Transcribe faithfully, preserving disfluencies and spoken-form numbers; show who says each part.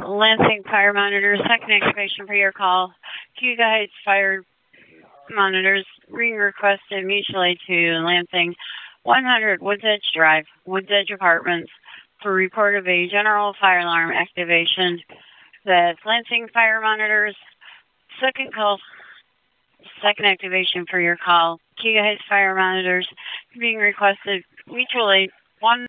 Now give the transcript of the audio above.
Speaker 1: Lansing Fire Monitors, second activation for your call. Cuba Heights Fire Monitors, ring requested mutually to Lansing one hundred Woods Edge Drive, Woods Edge Apartments, for report of a general fire alarm activation. That's Lansing Fire Monitors, second call, second activation for your call. Cuba Heights Fire Monitors, being requested mutually one